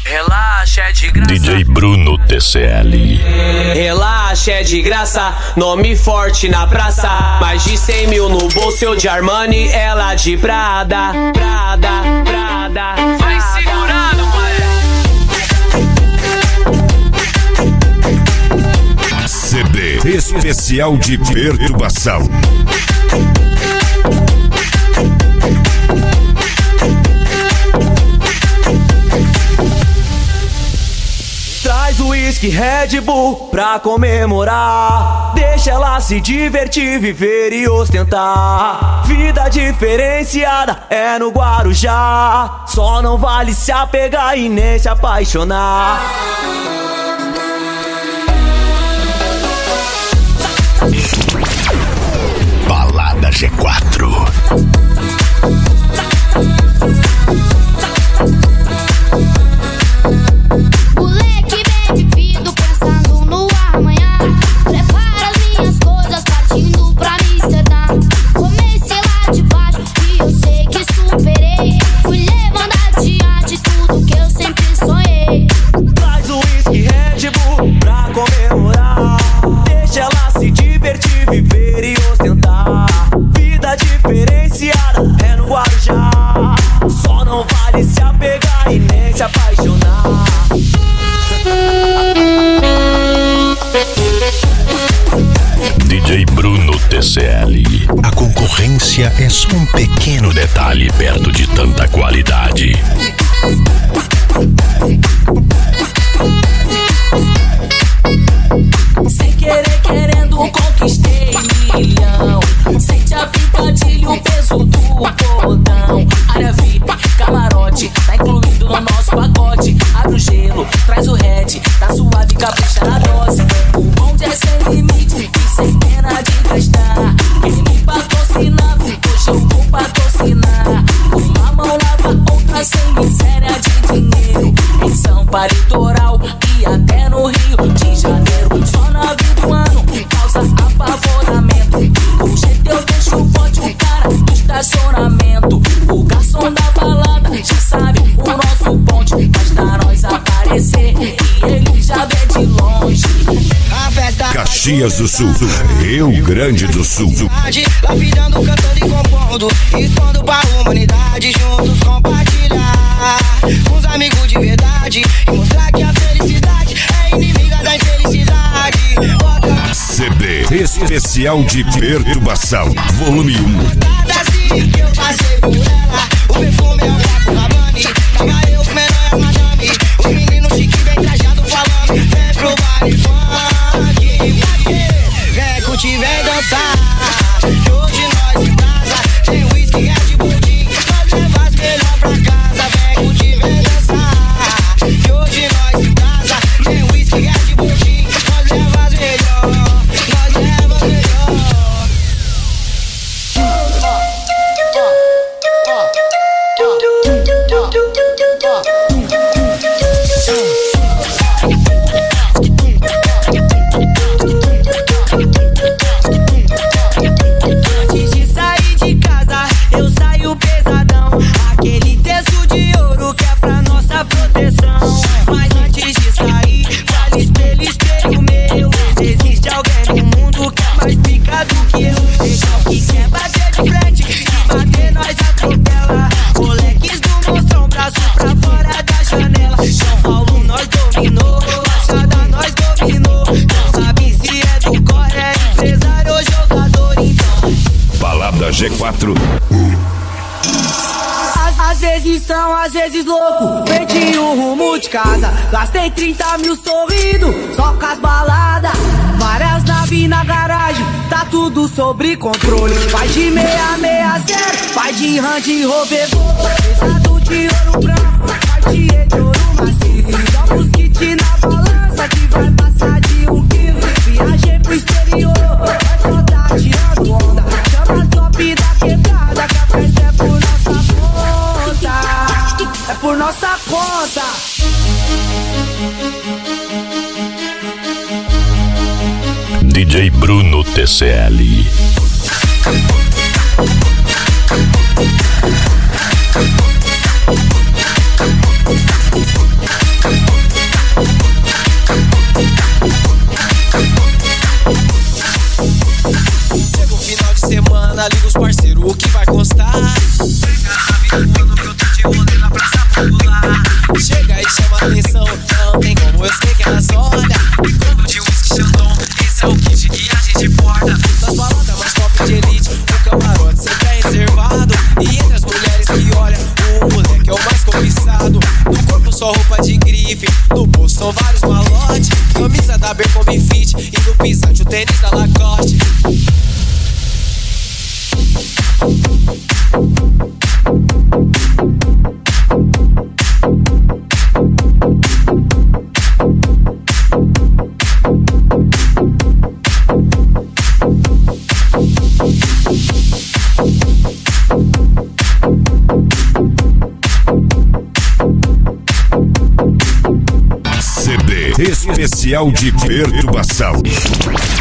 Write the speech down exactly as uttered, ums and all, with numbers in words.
Relaxa, é de graça. D J Bruno T C L. Relaxa, é de graça. Nome forte na praça. Mais de cem mil no bolso, eu de Armani, ela de Prada. Prada, Prada. Vai segurando, moleque. C D especial de perturbação. Traz o uísque Red Bull pra comemorar. Deixa ela se divertir, viver e ostentar. Vida diferenciada é no Guarujá. Só não vale se apegar e nem se apaixonar. Balada G quatro. Moleque bem vivido, pensando no amanhã. Prepara as minhas coisas, partindo pra Amsterdã. Comecei lá de baixo e eu sei que superei. Fui levando adiante tudo que eu sempre sonhei. Traz o uísque Red Bull pra comemorar. Deixa ela se divertir, viver e ostentar. Vida diferenciada é no Guarujá. Só não vale se apegar e nem se apaixonar. D J Bruno T C L. A concorrência é só um pequeno detalhe perto de tanta qualidade. Sem querer, querendo, conquistei milhão. Sente a picadilha, o peso do botão. Área V I P, camarote, tá incluído no nosso pacote. Abre o gelo, traz o red, tá suave, capricha na dose. O bonde é sem limite e sem pena de gastar. Quem me patrocinava, hoje eu vou patrocinar. Uma mão lava, outra sem miséria de dinheiro. Em São Paulo, litoral e até no Rio de Janeiro. Só na vida do ano causa apavoramento. Com jeito eu deixo forte o cara do estacionamento. O garçom da balada já sabe o nosso ponte. Basta nós aparecer e ele já vê de longe. Caxias do Sul, Rio Grande do Sul. Lapidando, cantando e compondo, expondo pra humanidade, juntos compartilhar com os amigos de verdade e mostrar que a felicidade é inimiga da infelicidade. Bota C D especial de perturbação, volume um. nada assim que eu passei por ela. O perfume é o Paco Rabanne. Tava eu, os menores, as madame. Os meninos chique bem trajado falando. Vem pro baile funk. Vem curtir, vem dançar. Que hoje nós em casa tem whisky, Red Bull, nós leva as melhor pra casa. Vem curtir, vem dançar. Que hoje nós em casa tem whisky, Red Bull, nós leva as melhor. Nós leva as melhor. Antes de sair de casa, eu saio pesadão. Aquele terço de ouro que é pra nossa proteção. Mas antes de sair, fala espelho, espelho meu. Existe alguém no mundo que é mais pica do que eu. Legal que quer bater de frente, se bater nós atropela. Moleques do monstrão, braço pra fora da janela. São Paulo nós dominou, Baixada nós dominou. Não sabe se é do corre, é empresário ou jogador, então. Balada G quatro. Às, às vezes são, às vezes louco. Perdi o rumo de casa. Gastei trinta mil sorrindo, só com as baladas. Várias naves na garagem, tá tudo sobre controle. Vai de meia, meia zero, vai de Range Rover. Pesado de ouro branco, vai de de ouro maciço. Joga os kits na balança que vai passar de um quilo. Viajei pro exterior, vai só tá tirando onda. Chama as top da quebrada, que a festa é por nossa conta. É por nossa conta. D J Bruno T C L. chega e chama atenção. Não tem como, eu sei que ela só olha. Combo de whisky Xandão, esse é o kit que a gente porta. Nas baladas mais top de elite, o camarote sempre é reservado. E entre as mulheres que olham, o moleque é o mais cobiçado. No corpo só roupa de grife, no bolso são vários malotes. Camisa da Abercrombie Fit e no pisante o tênis da Lacoste. C D especial de perturbação.